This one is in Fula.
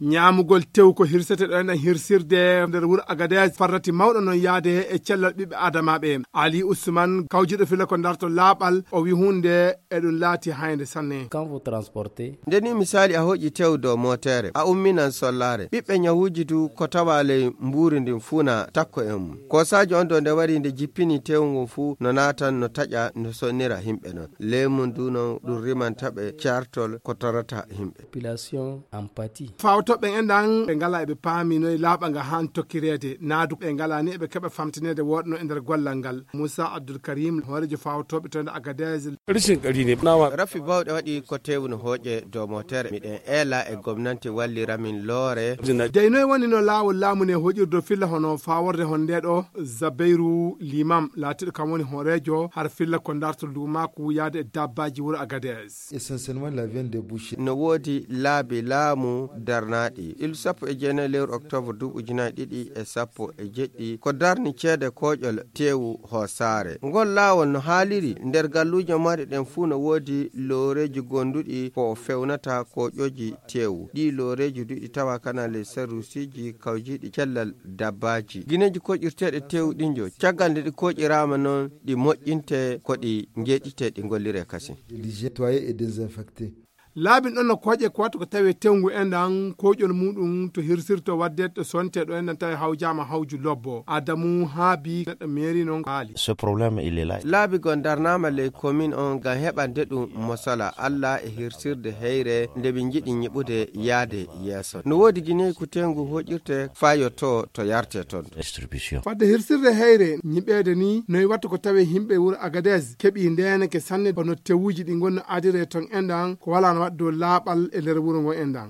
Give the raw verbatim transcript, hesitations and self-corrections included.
Nyamugol tew ko hirsete ɗo enen hirsirde nder wuro Agadez farrati mawɗo non yaade e cellal ɓiɓɓe adamaɓe. Ali Ousmane kawjiɗo filla ko darto laaɓal o wi hunde e ɗum laati hayde sanne. Quand vous transportez ndeni misali a hoƴi tew dow motere a umminan sollare ɓiɓɓe nyawuji du ko tawale mburi ndin funa takko en mum kosaji on do nde wari nde jippini tew ngon fu no natan no taƴa no sonnira himɓe non lemun du non ɗum riman taɓe cartol ko torata himɓe. Population empathie fawtoɓe endan ɓe ngala eɓe paami noye laaɓa nga han tokkirede naadu ɓe ngala ni eɓe keɓa famtinede woɗno e nder gollal ngal. Moussa Abdoul Karim horejo fawtoɓe to nde Agadez rishin ƙari ne nawa rafi bawɗe waɗi ko tew no hoƴe dow motere miɗen ela e gomnati walliramin loore dey noye woni no laawol laamu ne hoƴirdo filla hono faworde hon ndeɗo Zabeiru Limam laatiɗo kam woni horejo har filla ko darto lumako yaade e dabbaji wuro Agadez. Essentiellement la viande de boucher no woodi laabi laamu darnaɗi il sappo e jeenayi lewru octobre duuɓi ujunnaje ɗiɗi e sappo e jeɗɗi ko darni ceede koƴol tewu hosare ngol laawol no haaliri nder galluji maɗe ɗen fuu no woodi looreji gonduɗi ko fewnata koƴoji tewu ɗi looreji duɗi tawa kana le sarusiji kawjiɗi cellal dabbaji guineji koƴirteɗe tewu ɗinjo caggal nde ɗi koƴirama noon ɗi moƴƴinte ko ɗi jeɗite ɗi gollire kasi nettoyer et désinfecter. laabin ɗon no koƴe ko watta ko tawi tewngu endan koƴol muɗum to hirsirto wadde to sonte ɗo endan tawi hawjama hawju lobbo Adamu haabi neɗɗo mairie noon haali ce problème il est là laabi gon darnama le commune on ngam heɓande ɗum mosala Allah e hirsirde heyre nde ɓe jiiɗi ñiɓude yaade yeeso no woodi guineyi ko tengu hoƴirte fayoto to yarte toon distribution fadde hirsirde heyre ñiɓede ni noyi watta ko tawi himɓe wuro Agadez keeɓi ndeneke sanne hono tewuji ɗi gonno adire ton endan ko wala no waddo laaɓal e nder wuro ngo endan